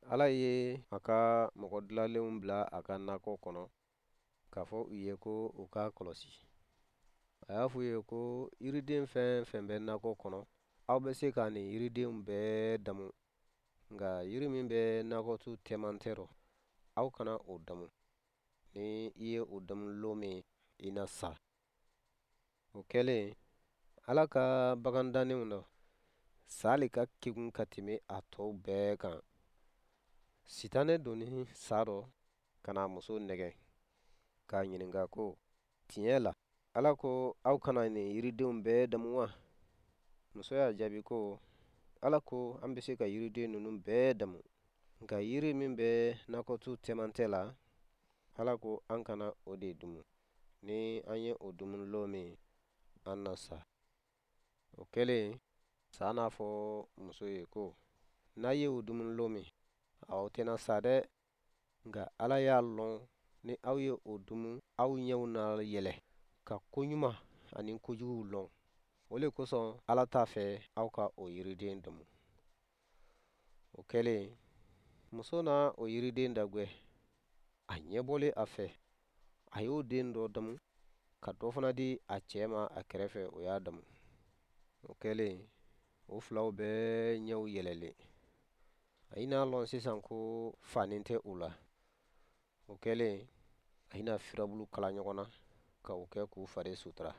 Ala ye a ka mɔgɔ dilanlenw bila a ka nakɔ kɔnɔ k'a fɔ u ye ko u ka kɔlɔsi. A y'a f'u ye ko yiriden fɛn fɛn bɛ nakɔ kɔnɔ, aw bɛ se ka nin yiridenw bɛɛ damu, nka yiri min bɛ nakɔtu cɛmancɛ rɔ, aw kana o damu. Ni i ye o damu don min, i na sa. O kɛlen, Ala ka bagandannenw dɔ, sa le ka kegun ka tɛmɛ a tɔw bɛɛ kan. Sitanɛ donni sa rɔ ka na muso nɛgɛ k'a ɲininka ko, tiɲɛ la, Ala ko aw kana nin yiridenw bɛɛ damu wa? Muso y'a jaabi ko, Ala ko an bɛ se ka yiriden ninnu bɛɛ damu, nka yiri min bɛ nakɔtu cɛmancɛ la, Ala ko an kana o de dumu. Ni an ye o dumu don min, an na sa. O kɛlen, sa n'a fɔ muso ye ko, n'a ye o dumu don min, aw tɛna sa dɛ, nka Ala y'a lɔn ni aw ye o dumu, aw ɲɛw na yɛlɛ ka koɲuman ani kojugu lɔn. O le kosɔn Ala t'a fɛ aw ka o yiriden damu. O kɛlen, muso na o yiriden dagwɛ, a ɲɛbɔlen a fɛ, a y'o den dɔ damu, ka dɔ fana di a cɛ ma a kɛrɛfɛ, o y'a damu. O kɛlen, o filaw bɛɛ ɲɛw yɛlɛlen. A yina lɔn sisan ko fanin tɛ u la. O kɛlen, a yina firabulu kala ɲɔgɔn na, ka o kɛ k'u fari sutura.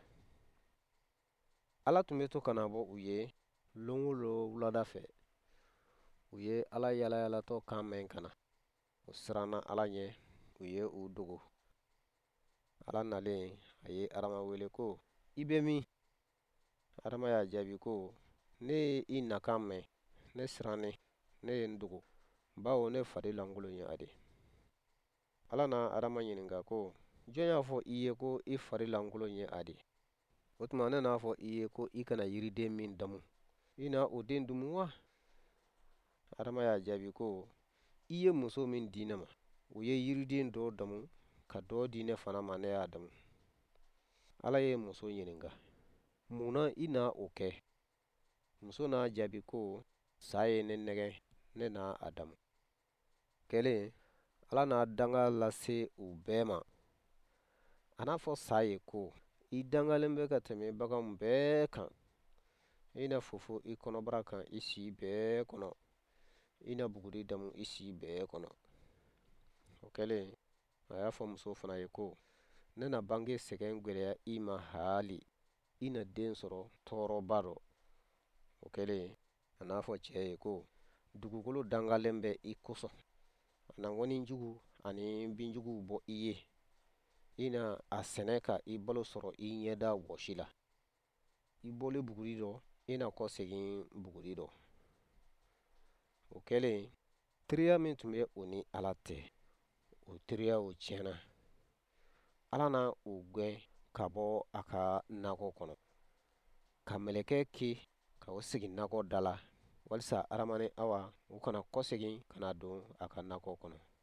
Ala tun bɛ to ka na bɔ u ye lon o lon wulada fɛ. U ye Ala yalayalatɔ kan mɛn ka na. O siranna Ala ɲɛ, u ye u dogo. Ala nalen, a ye Adama wele ko, i bɛ min? Adama y'a jaabi ko, ne ye i nakan mɛn, ne sirannen, ne ye n dogo, bawo ne fari lankolon ye a de. Ala na Adama ɲininka ko, jɔn y'a fɔ i ye ko i fari lankolon ye a de? O tuma ne n'a fɔ i ye ko i kana yiriden min damu, i na o den dumu wa? Adama y'a jaabi ko, i ye muso min di ne ma, o ye yiriden dɔ damu, ka dɔ di ne fana ma, ne y'a damu. Ala ye muso ɲininka, mun na i na o kɛ? Muso n'a jaabi ko, sa ye ne nɛgɛ, ne na a damu. Kɛlen, Ala n'a danga lase u bɛɛ ma. A n'a fɔ sa ye ko, i dangalen bɛ ka tɛmɛ baganw bɛɛ kan. I na fofo i kɔnɔbara kan i si bɛɛ kɔnɔ. I na buguri damu i si bɛɛ kɔnɔ. O kɛlen, a y'a fɔ muso fana ye ko, ne na bange sɛgɛn gwɛlɛya i ma hali, i na den sɔrɔ tɔɔrɔba rɔ. O kɛlen, a n'a fɔ cɛ ye ko, dugukolo dangalen bɛ i kosɔn. A na ŋɔnijugu ani binjuguw bɔ i ye. I na a sɛnɛ ka i balo sɔrɔ i ɲɛda wɔsi la. I bɔlen buguri rɔ, i na kɔ segin buguri rɔ. O kɛlen, teriya min tun bɛ o ni Ala cɛ, o teriya o tiɲɛna. Ala na o gɛn ka bɔ a ka nakɔ kɔnɔ, ka mɛlɛkɛ ke ka o sigi nakɔ da la, walisa Adama ni Awa u kana kɔ segin ka na don a ka nakɔ kɔnɔ.